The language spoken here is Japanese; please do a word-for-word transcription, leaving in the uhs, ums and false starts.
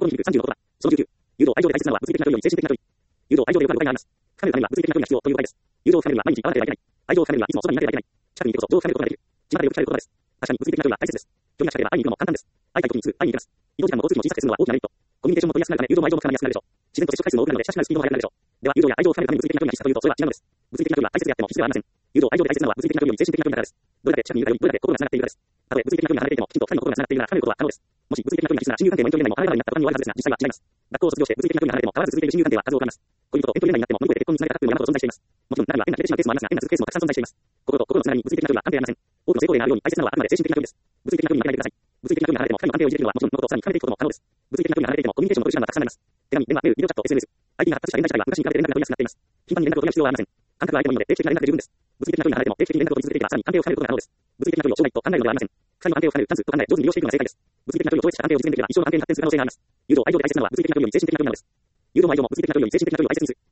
ころにさんじゅうのことだ。そのじゅうきゅう。誘導愛情で大切なのは物理的な距離より精神的な距離。誘導愛情で受かる誤解があります。深めるためには物理的な距離が必要という誤解です。誘導を深めるには毎日会わなければいけない。愛情を深めるにはいつもそばにいなければいけない。近くにいてこそ情を深めることができる。巷でよく聞かれる言葉です。確かに物理的な距離は大切です。距離が近ければ会いに行くのも簡単です。会いたい時にすぐ会いに行けます。移動時間も交通費も小さくするのは大きなメリット。コミュニケーションも取りやすくなるため誘導も愛情も深まりやすくなるでしょう。自然と接触回数も多くなるので親しくなるスピードも速くなるでしょう。では誘導や愛情を深めるために物理的な距離が必須かというとそれは違うのです。物理的な距離は大切であっても必須ではありません。誘導愛情で大切なのは物理的な距離より精神的な距離だからです。どれだけ近くにいるかよりどれだけ心が繋がっているかです。たとえ物理的な距離が離れていてもきちんと二人の心が繋がっているなら深めることは可能です。もし物理的な距離が必須なら親友関係も遠距離恋愛も離れ離れになった他にはあるはずですが実際は違います。学校を卒業して物理的な距離が離れても変わらず続いている親友関係は数多くあります。恋人と遠距離恋愛になっても乗り越えて結婚につながる家庭という山ほど存在しています。もちろん中には縁が切れてしまうケースもありますが縁が続くケースもたくさん存在しています。心と心のつながりに物理的な距離は関係ありません。多くの成功例があるように大切なのはあくまで精神的な距離です。物理的な距離に負けないでください。物理的な距離が離れても二人の関係を維持できるのはもちろんそのことをさらに深めていくことも可能です。物理的な距離が離れていてもコミュニケーションを取る手段がたくさんあります。手紙、電話、メール、ビデオチャット、エスエヌエス。アイティー が発達した現代社会は昔に比べて連絡が取りやすくなっています。頻繁に連絡を取り合う必要はありません。感覚が相手もいいので定期的な連絡で十分です。物理的な距離が離れても定期的に連絡を取り続けていけばさらに関係を深めることが可能です。物理的な距離を障害と考えるのではありません。二人の関係を深めるチャンスと考え上手に利用していくのが正解です。物理的な距離を超越した関係を実現できれば一生の関係に発展する可能性があります。誘導愛情で大切なのは物理的な距離より精神的な距離なのです。誘導も愛情も物理的な距離より精神的な距離を大切にする。